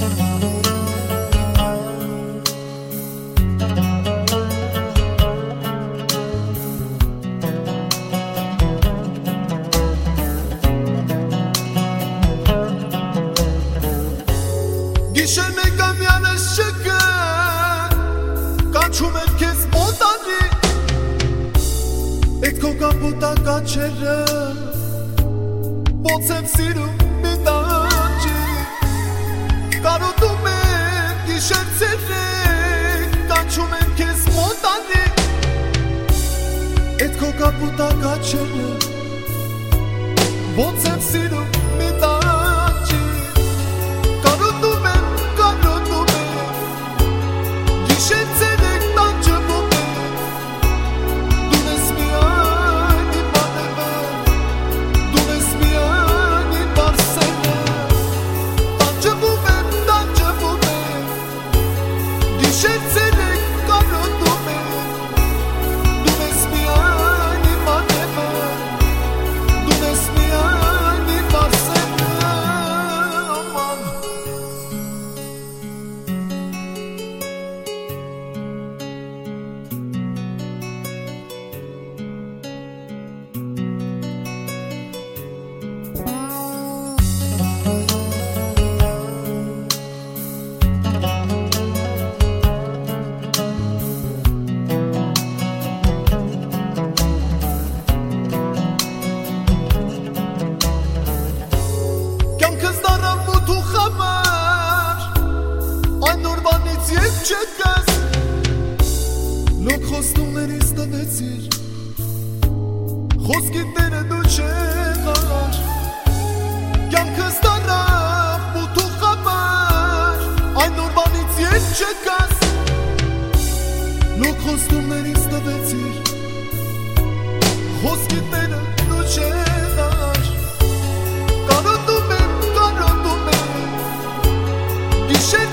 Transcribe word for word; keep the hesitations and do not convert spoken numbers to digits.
Gişen e kam janë shëkë Ka qume kes montani E t'ko ka puta ka qërë Po t'sem siru mi taqi Ka rotu me gişen cërë Ka qume kes montani E t'ko ka puta ka qërë Po t'sem siru mi taqi Ka rotu me Չեկես Լոք խոստումներից տվեցիր Խոսքիտները դու չեղար Կյանքս տարավ մութու խամար Այն օրվանից ետ չեկես Լոք խոստումներից տվեցիր Խոսքիտները դու չեղար Կարոտում եմ, կարոտում եմ Գիշեր